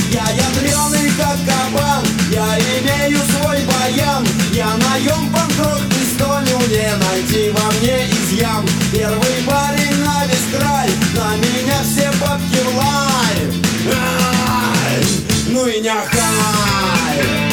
Я ядреный как кабан, я имею свой баян. Я наем панк-рок пистолю, не найти во мне изъян. Первый парень на весь край, на меня все бабки в лай. Ай, ну и няхай.